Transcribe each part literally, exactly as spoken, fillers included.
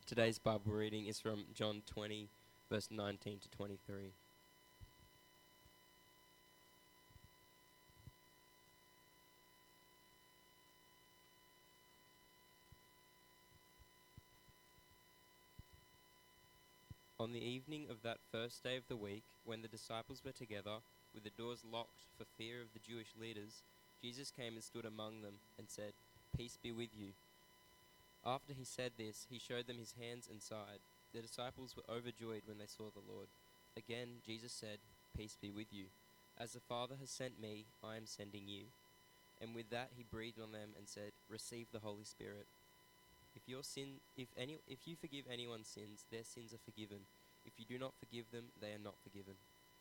Today's Bible reading is from John twenty, verse nineteen to twenty-three. On the evening of that first day of the week, when the disciples were together, with the doors locked for fear of the Jewish leaders, Jesus came and stood among them and said, "Peace be with you." After he said this, he showed them his hands and side. The disciples were overjoyed when they saw the Lord. Again, Jesus said, "Peace be with you. As the Father has sent me, I am sending you." And with that he breathed on them and said, "Receive the Holy Spirit. If your sin, if any, if you forgive anyone's sins, their sins are forgiven. If you do not forgive them, they are not forgiven."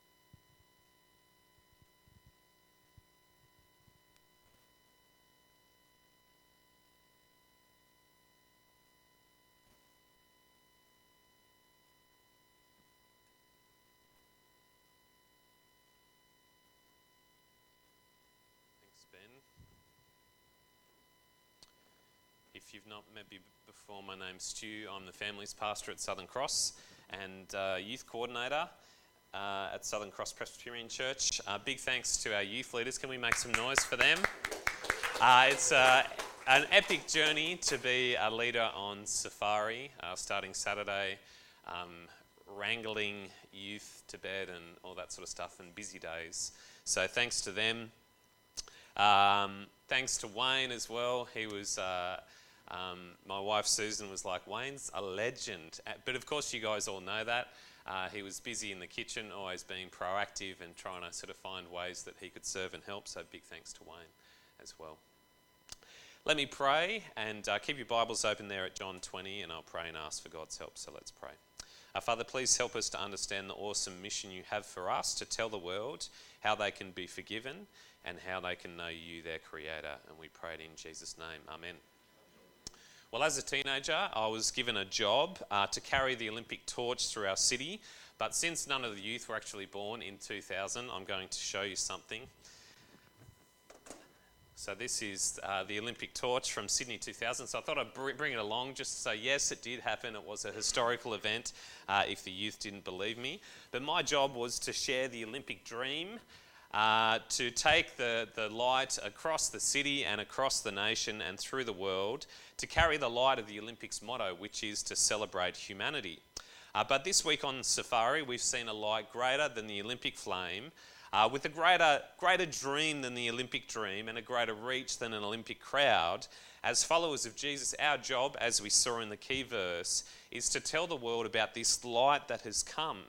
Thanks, Ben. If you've not met me before, my name's Stu. I'm the families pastor at Southern Cross and uh, youth coordinator uh, at Southern Cross Presbyterian Church. Uh, big thanks to our youth leaders. Can we make some noise for them? Uh, it's uh, an epic journey to be a leader on safari, uh, starting Saturday, um, wrangling youth to bed and all that sort of stuff, and busy days. So thanks to them. Um, thanks to Wayne as well. He was... Uh, Um, my wife Susan was like, "Wayne's a legend." But of course you guys all know that. Uh, he was busy in the kitchen, always being proactive and trying to sort of find ways that he could serve and help. So big thanks to Wayne as well. Let me pray, and uh, keep your Bibles open there at John twenty, and I'll pray and ask for God's help. So let's pray. Uh, Father, please help us to understand the awesome mission you have for us to tell the world how they can be forgiven and how they can know you, their Creator. And we pray it in Jesus' name. Amen. Well, as a teenager, I was given a job uh, to carry the Olympic torch through our city. But since none of the youth were actually born in two thousand, I'm going to show you something. So this is uh, the Olympic torch from Sydney two thousand. So I thought I'd br- bring it along just to say, yes, it did happen. It was a historical event uh, if the youth didn't believe me. But my job was to share the Olympic dream, Uh, to take the, the light across the city and across the nation and through the world, to carry the light of the Olympics motto, which is to celebrate humanity. Uh, but this week on Safari, we've seen a light greater than the Olympic flame, uh, with a greater, greater dream than the Olympic dream and a greater reach than an Olympic crowd. As followers of Jesus, our job, as we saw in the key verse, is to tell the world about this light that has come.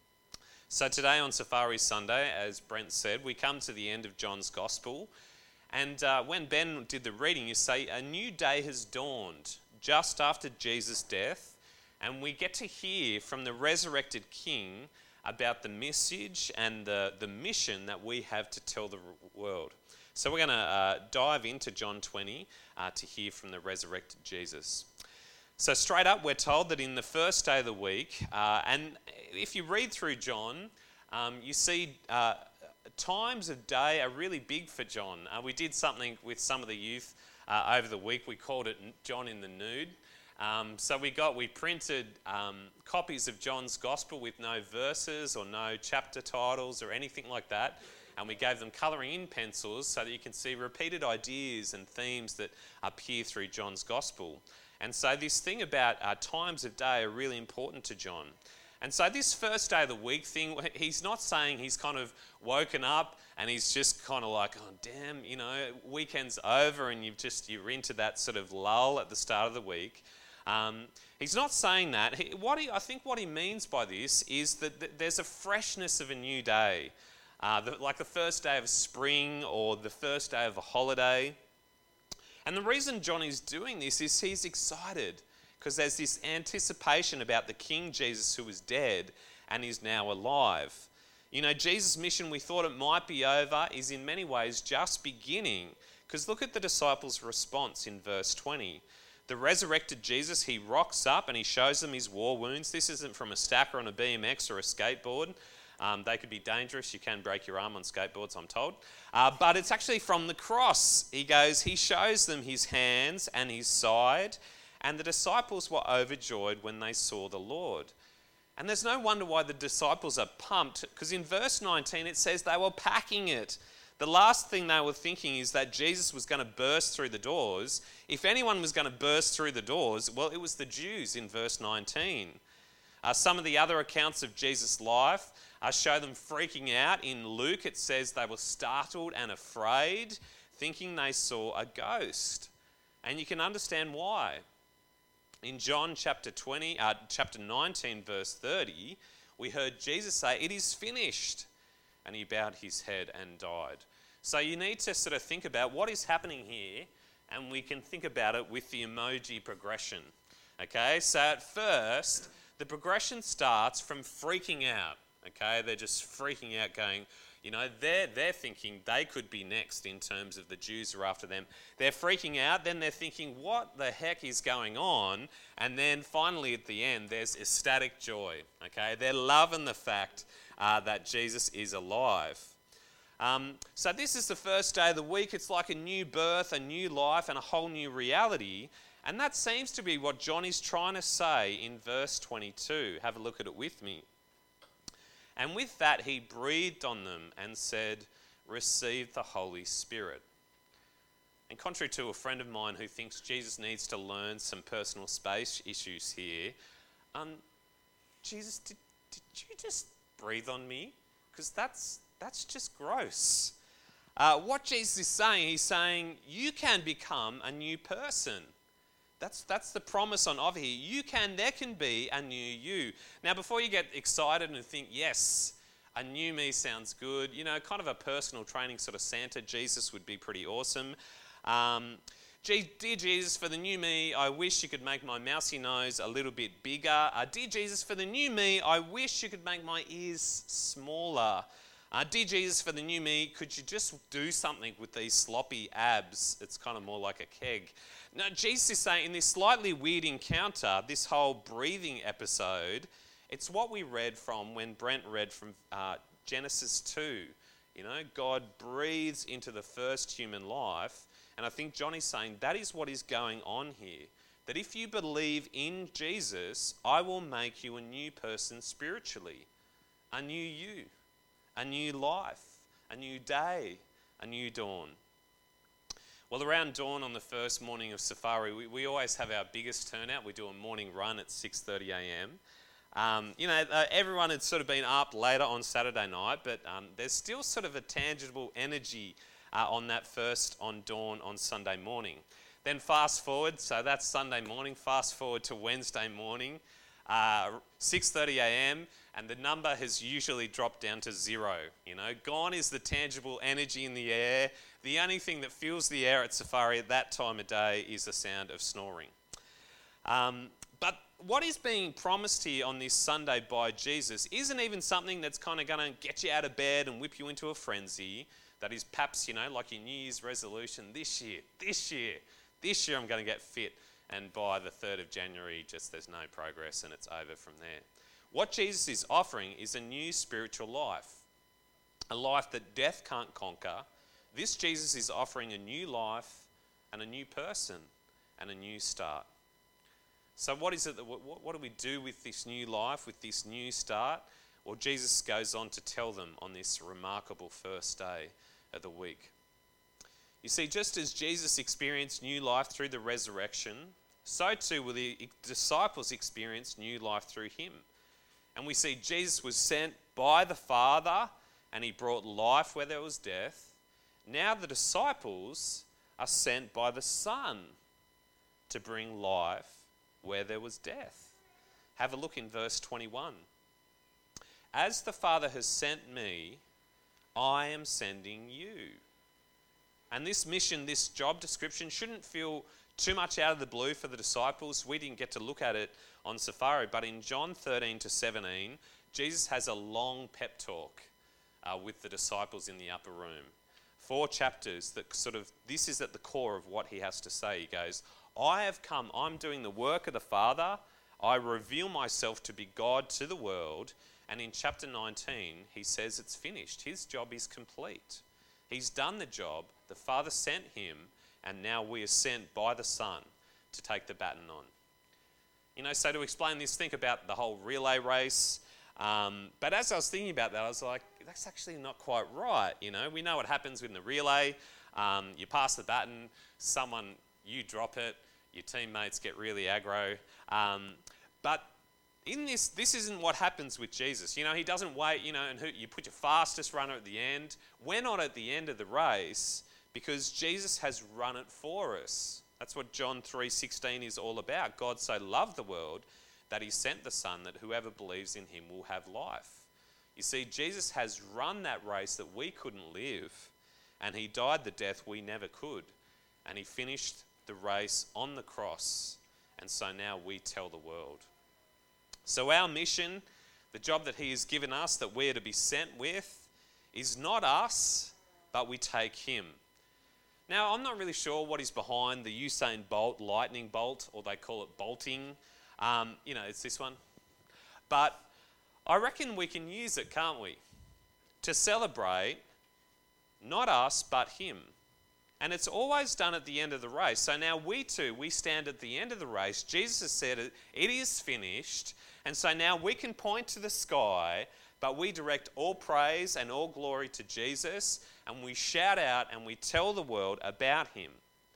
So today on Safari Sunday, as Brent said, we come to the end of John's Gospel. And uh, when Ben did the reading, you say, a new day has dawned just after Jesus' death. And we get to hear from the resurrected King about the message and the, the mission that we have to tell the world. So we're going to uh, dive into John twenty uh, to hear from the resurrected Jesus. So straight up, we're told that in the first day of the week, uh, and if you read through John, um, you see uh, times of day are really big for John. Uh, we did something with some of the youth uh, over the week. We called it John in the Nude. Um, so we got we printed um, copies of John's Gospel with no verses or no chapter titles or anything like that. And we gave them colouring in pencils so that you can see repeated ideas and themes that appear through John's Gospel. And so this thing about uh, times of day are really important to John. And so this first day of the week thing, he's not saying he's kind of woken up and he's just kind of like, oh, damn, you know, weekend's over and you've just, you're into that sort of lull at the start of the week. Um, he's not saying that. He, what he, I think what he means by this is that th- there's a freshness of a new day, uh, the, like the first day of spring or the first day of a holiday. And the reason John is doing this is he's excited because there's this anticipation about the King Jesus who was dead and is now alive. You know, Jesus' mission, we thought it might be over, is in many ways just beginning. Because look at the disciples' response in verse twenty. The resurrected Jesus, he rocks up and he shows them his war wounds. This isn't from a stacker on a B M X or a skateboard. Um, they could be dangerous. You can break your arm on skateboards, I'm told. Uh, but it's actually from the cross. He goes, he shows them his hands and his side. and the disciples were overjoyed when they saw the Lord. And there's no wonder why the disciples are pumped, because in verse nineteen it says they were packing it. The last thing they were thinking is that Jesus was going to burst through the doors. If anyone was going to burst through the doors, well, it was the Jews in verse nineteen. Uh, some of the other accounts of Jesus' life uh, show them freaking out. In Luke, it says they were startled and afraid, thinking they saw a ghost. And you can understand why. In John chapter twenty, uh, chapter nineteen, verse thirty, we heard Jesus say, "It is finished." And he bowed his head and died. So you need to sort of think about what is happening here, and we can think about it with the emoji progression. Okay, so at first, the progression starts from freaking out. Okay, they're just freaking out, going, you know, they're, they're thinking they could be next in terms of the Jews are after them. They're freaking out, then they're thinking, what the heck is going on? And then finally at the end, there's ecstatic joy. Okay, they're loving the fact uh, that Jesus is alive. Um, so this is the first day of the week. It's like a new birth, a new life, and a whole new reality. And that seems to be what John is trying to say in verse twenty-two. Have a look at it with me. And with that, he breathed on them and said, "Receive the Holy Spirit." And contrary to a friend of mine who thinks Jesus needs to learn some personal space issues here, um, Jesus, did, did you just breathe on me? Because that's, that's just gross. Uh, what Jesus is saying, he's saying, you can become a new person. That's that's the promise on offer here. You can, there can be a new you. Now, before you get excited and think, yes, a new me sounds good, you know, kind of a personal training sort of Santa, Jesus would be pretty awesome. Um, Gee, dear Jesus, for the new me, I wish you could make my mousy nose a little bit bigger. Uh, dear Jesus, for the new me, I wish you could make my ears smaller. Uh, dear Jesus, for the new me, could you just do something with these sloppy abs? It's kind of more like a keg. Now, Jesus is saying in this slightly weird encounter, this whole breathing episode, it's what we read from when Brent read from uh, Genesis two. You know, God breathes into the first human life. And I think John is saying that is what is going on here. That if you believe in Jesus, I will make you a new person spiritually. A new you. A new life. A new day. A new dawn. Well, around dawn on the first morning of Safari, we, we always have our biggest turnout. We do a morning run at six thirty a m. Um, you know, uh, everyone had sort of been up later on Saturday night, but um, there's still sort of a tangible energy uh, on that first on dawn on Sunday morning. Then fast forward, so that's Sunday morning, fast forward to Wednesday morning, uh, six thirty a m, and the number has usually dropped down to zero. You know, gone is the tangible energy in the air. The only thing that fills the air at Safari at that time of day is the sound of snoring. Um, but what is being promised here on this Sunday by Jesus isn't even something that's kind of going to get you out of bed and whip you into a frenzy. That is perhaps, you know, like your New Year's resolution this year, this year, this year I'm going to get fit. And by the third of January, just there's no progress and it's over from there. What Jesus is offering is a new spiritual life. A life that death can't conquer. This Jesus is offering a new life and a new person and a new start. So what is it that, what, what do we do with this new life, with this new start? Well, Jesus goes on to tell them on this remarkable first day of the week. You see, just as Jesus experienced new life through the resurrection, so too will the disciples experience new life through him. And we see Jesus was sent by the Father and he brought life where there was death. Now the disciples are sent by the Son to bring life where there was death. Have a look in verse twenty-one. As the Father has sent me, I am sending you. And this mission, this job description shouldn't feel too much out of the blue for the disciples. We didn't get to look at it on Safari, but in John thirteen to seventeen, Jesus has a long pep talk uh, with the disciples in the upper room. Four chapters that sort of, this is at the core of what he has to say. He goes, I have come, I'm doing the work of the Father. I reveal myself to be God to the world. And in chapter nineteen, he says it's finished. His job is complete. He's done the job. The Father sent him, and now we are sent by the Son to take the baton on. You know, so to explain this, think about the whole relay race. Um, but as I was thinking about that, I was like, that's actually not quite right. You know, we know what happens in the relay. Um, you pass the baton, someone, you drop it, your teammates get really aggro. Um, but in this, this isn't what happens with Jesus. You know, he doesn't wait, you know, and who, you put your fastest runner at the end. We're not at the end of the race because Jesus has run it for us. That's what John three sixteen is all about. God so loved the world that he sent the Son that whoever believes in him will have life. You see, Jesus has run that race that we couldn't live, and he died the death we never could, and he finished the race on the cross, and so now we tell the world. So our mission, the job that he has given us that we are to be sent with, is not us, but we take him. Now, I'm not really sure what is behind the Usain Bolt lightning bolt, or they call it bolting. Um, you know, it's this one. But I reckon we can use it, can't we? To celebrate not us, but him. And it's always done at the end of the race. So now we too, we stand at the end of the race. Jesus has said it, it is finished. And so now we can point to the sky, but we direct all praise and all glory to Jesus, and we shout out and we tell the world about him.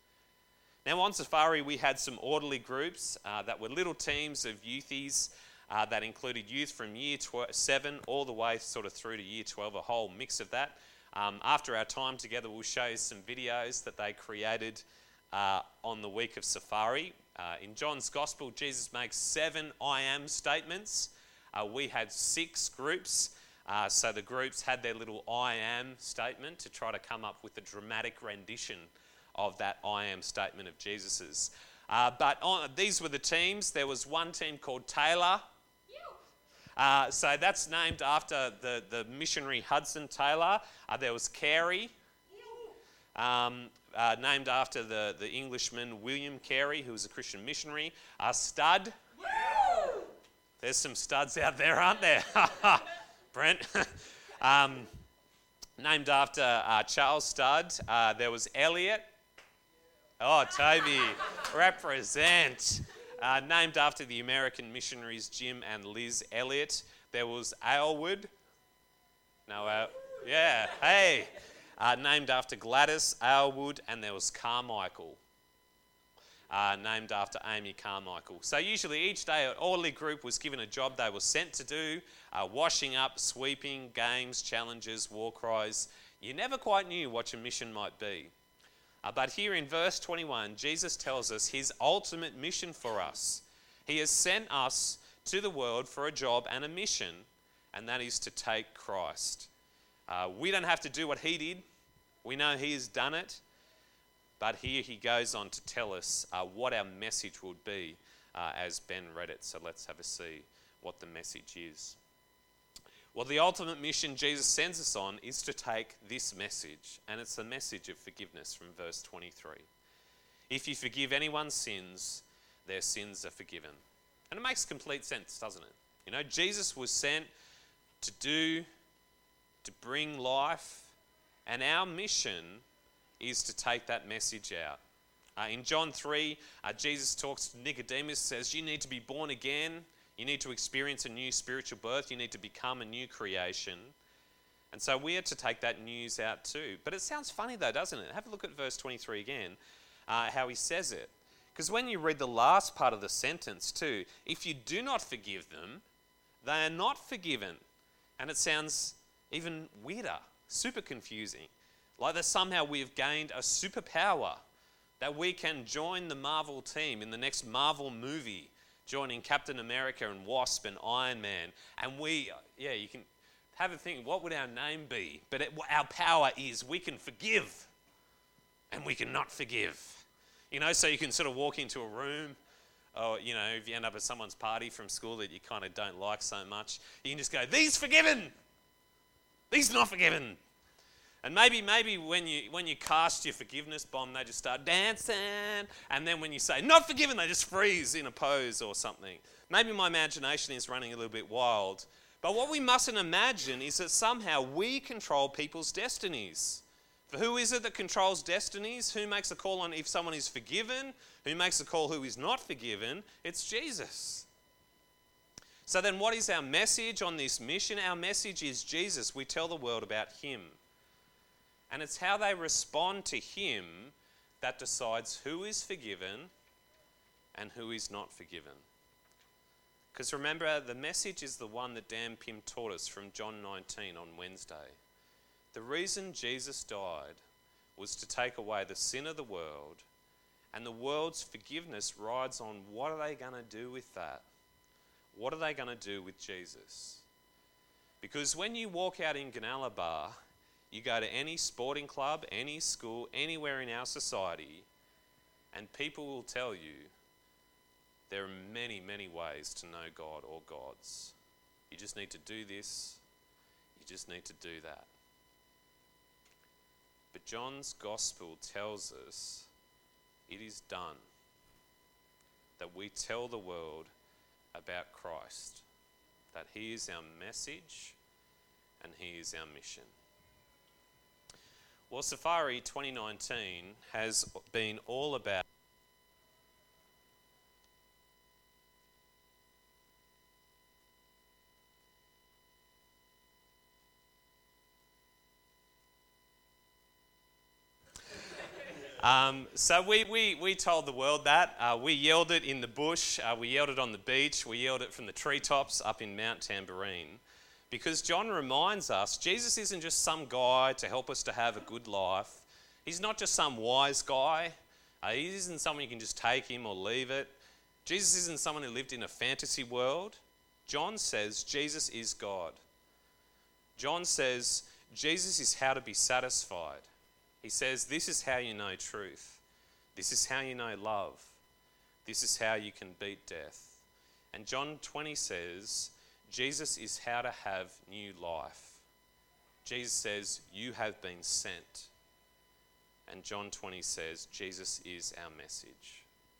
Now on safari we had some orderly groups uh, that were little teams of youthies uh, that included youth from year tw- seven all the way sort of through to year twelve, a whole mix of that. Um, after our time together we'll show you some videos that they created uh, on the week of safari. Uh, in John's Gospel, Jesus makes seven I am statements. Uh, we had six groups, uh, so the groups had their little I am statement to try to come up with a dramatic rendition of that I am statement of Jesus's. Uh, but on, these were the teams. There was one team called Taylor. Uh, so that's named after the, the missionary Hudson Taylor. Uh, there was Carey, um, uh, named after the, the Englishman William Carey, who was a Christian missionary. Uh, Stud. There's some studs out there, aren't there? Brent. um, named after uh, Charles Studd. Uh, there was Elliot. Oh, Toby, represent. Uh, named after the American missionaries Jim and Liz Elliot. There was Aylward. No, uh, yeah, hey. Uh, named after Gladys Aylward, and there was Carmichael. Uh, named after Amy Carmichael. So usually each day an orderly group was given a job they were sent to do, uh, washing up, sweeping, games, challenges, war cries. You never quite knew what your mission might be. Uh, but here in verse twenty-one, Jesus tells us his ultimate mission for us. He has sent us to the world for a job and a mission, and that is to take Christ. Uh, we don't have to do what he did. We know he has done it. But here he goes on to tell us uh, what our message would be uh, as Ben read it. So let's have a see what the message is. Well, the ultimate mission Jesus sends us on is to take this message, and it's the message of forgiveness from verse twenty-three. If you forgive anyone's sins, their sins are forgiven. And it makes complete sense, doesn't it? You know, Jesus was sent to do, to bring life, and our mission is to take that message out. Uh, in John three, uh, Jesus talks to Nicodemus, says, you need to be born again. You need to experience a new spiritual birth. You need to become a new creation. And so we are to take that news out too. But it sounds funny though, doesn't it? Have a look at verse twenty-three again, uh, how he says it. Because when you read the last part of the sentence too, if you do not forgive them, they are not forgiven. And it sounds even weirder, super confusing. Like that somehow we've gained a superpower, that we can join the Marvel team in the next Marvel movie, joining Captain America and Wasp and Iron Man. And we, yeah, you can have a think, what would our name be? But it, our power is we can forgive and we can not forgive. You know, so you can sort of walk into a room, or, you know, if you end up at someone's party from school that you kind of don't like so much, you can just go, these forgiven, these not forgiven. And maybe maybe when you when you cast your forgiveness bomb, they just start dancing. And then when you say, not forgiven, they just freeze in a pose or something. Maybe my imagination is running a little bit wild. But what we mustn't imagine is that somehow we control people's destinies. For who is it that controls destinies? Who makes a call on if someone is forgiven? Who makes a call who is not forgiven? It's Jesus. So then what is our message on this mission? Our message is Jesus. We tell the world about him. And it's how they respond to him that decides who is forgiven and who is not forgiven. Because remember, the message is the one that Dan Pym taught us from John nineteen on Wednesday. The reason Jesus died was to take away the sin of the world, and the world's forgiveness rides on what are they going to do with that? What are they going to do with Jesus? Because when you walk out in Gunnellabar, you go to any sporting club, any school, anywhere in our society, and people will tell you there are many, many ways to know God or gods. You just need to do this. You just need to do that. But John's gospel tells us it is done. That we tell the world about Christ. That he is our message and he is our mission. Well, Safari twenty nineteen has been all about Um, so we, we, we told the world that. Uh, we yelled it in the bush, uh, we yelled it on the beach, we yelled it from the treetops up in Mount Tamborine. Because John reminds us, Jesus isn't just some guy to help us to have a good life. He's not just some wise guy. Uh, he isn't someone you can just take him or leave it. Jesus isn't someone who lived in a fantasy world. John says Jesus is God. John says Jesus is how to be satisfied. He says, this is how you know truth. This is how you know love. This is how you can beat death. And John twenty says, Jesus is how to have new life. Jesus says, you have been sent. And John twenty says, Jesus is our message.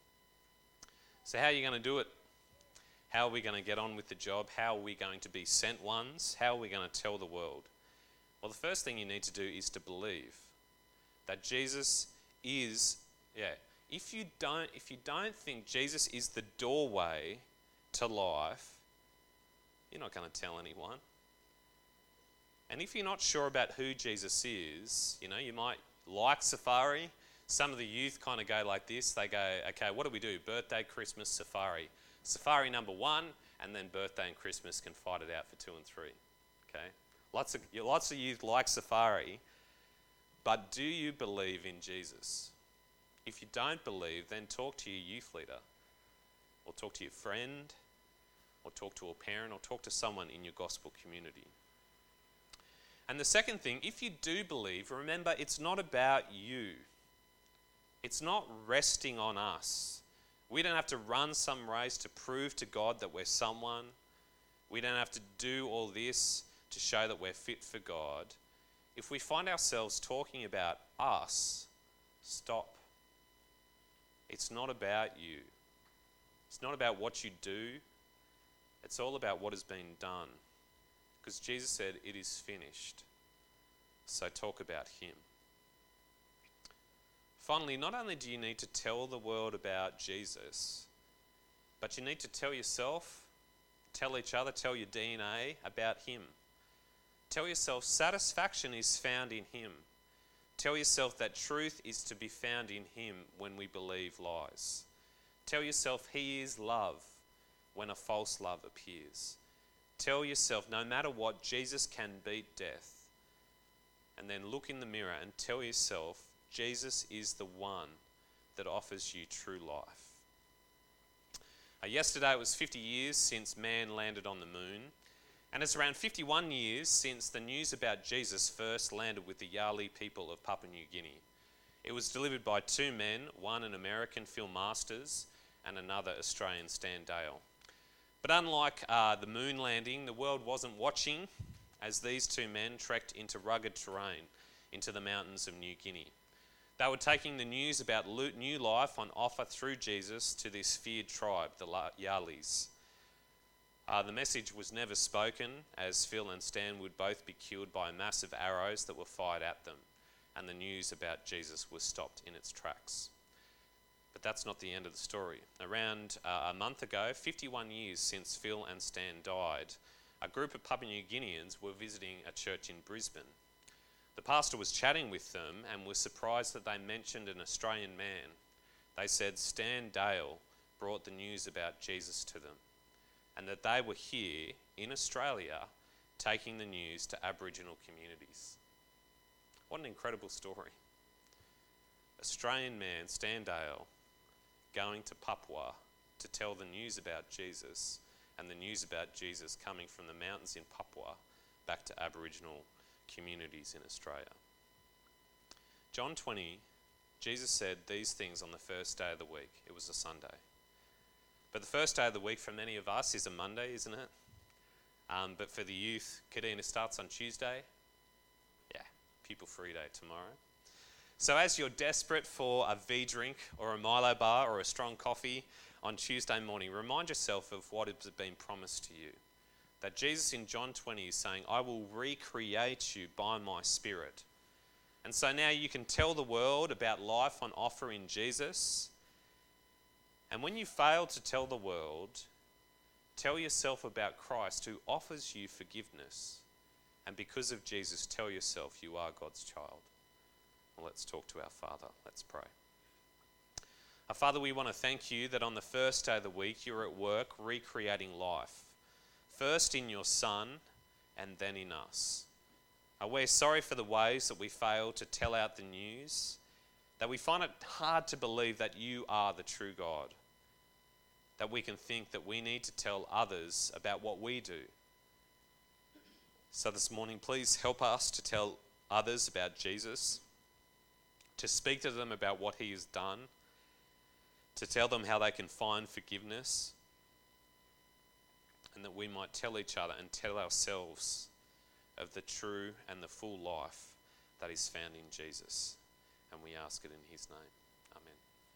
So how are you going to do it? How are we going to get on with the job? How are we going to be sent ones? How are we going to tell the world? Well, the first thing you need to do is to believe. That Jesus is, yeah, if you don't, if you don't think Jesus is the doorway to life, you're not going to tell anyone. And if you're not sure about who Jesus is, you know, you might like Safari. Some of the youth kind of go like this. They go, okay, what do we do? Birthday, Christmas, Safari. Safari number one, and then birthday and Christmas can fight it out for two and three. Okay, lots of lots of youth like Safari. But do you believe in Jesus? If you don't believe, then talk to your youth leader, or talk to your friend, or talk to a parent, or talk to someone in your gospel community. And the second thing, if you do believe, remember it's not about you. It's not resting on us. We don't have to run some race to prove to God that we're someone. We don't have to do all this to show that we're fit for God. If we find ourselves talking about us, stop. It's not about you. It's not about what you do. It's all about what has been done. Because Jesus said, it is finished. So talk about him. Finally, not only do you need to tell the world about Jesus, but you need to tell yourself, tell each other, tell your D N A about him. Tell yourself satisfaction is found in him. Tell yourself that truth is to be found in him when we believe lies. Tell yourself he is love when a false love appears. Tell yourself no matter what, Jesus can beat death. And then look in the mirror and tell yourself Jesus is the one that offers you true life. Uh, yesterday it was fifty years since man landed on the moon. And it's around fifty-one years since the news about Jesus first landed with the Yali people of Papua New Guinea. It was delivered by two men, one an American, Phil Masters, and another Australian, Stan Dale. But unlike uh, the moon landing, the world wasn't watching as these two men trekked into rugged terrain into the mountains of New Guinea. They were taking the news about new life on offer through Jesus to this feared tribe, the Yalis. Uh, the message was never spoken, as Phil and Stan would both be killed by massive arrows that were fired at them. and the news about Jesus was stopped in its tracks. But that's not the end of the story. Around uh, a month ago, fifty-one years since Phil and Stan died, a group of Papua New Guineans were visiting a church in Brisbane. The pastor was chatting with them and was surprised that they mentioned an Australian man. They said Stan Dale brought the news about Jesus to them, and that they were here in Australia taking the news to Aboriginal communities. What an incredible story. Australian man Stan Dale going to Papua to tell the news about Jesus, and the news about Jesus coming from the mountains in Papua back to Aboriginal communities in Australia. John twenty, Jesus said these things on the first day of the week. It was a Sunday. But the first day of the week for many of us is a Monday, isn't it? Um, but for the youth, Kadina starts on Tuesday. Yeah, pupil free day tomorrow. So as you're desperate for a V drink or a Milo bar or a strong coffee on Tuesday morning, remind yourself of what has been promised to you. That Jesus in John twenty is saying, I will recreate you by my Spirit. And so now you can tell the world about life on offer in Jesus. And when you fail to tell the world, tell yourself about Christ who offers you forgiveness. And because of Jesus, tell yourself you are God's child. Well, let's talk to our Father. Let's pray. Our Father, we want to thank you that on the first day of the week, you're at work recreating life. First in your Son, and then in us. Uh, we're sorry for the ways that we fail to tell out the news, that we find it hard to believe that you are the true God, that we can think that we need to tell others about what we do. So this morning, please help us to tell others about Jesus, to speak to them about what he has done, to tell them how they can find forgiveness, and that we might tell each other and tell ourselves of the true and the full life that is found in Jesus. And we ask it in his name. Amen.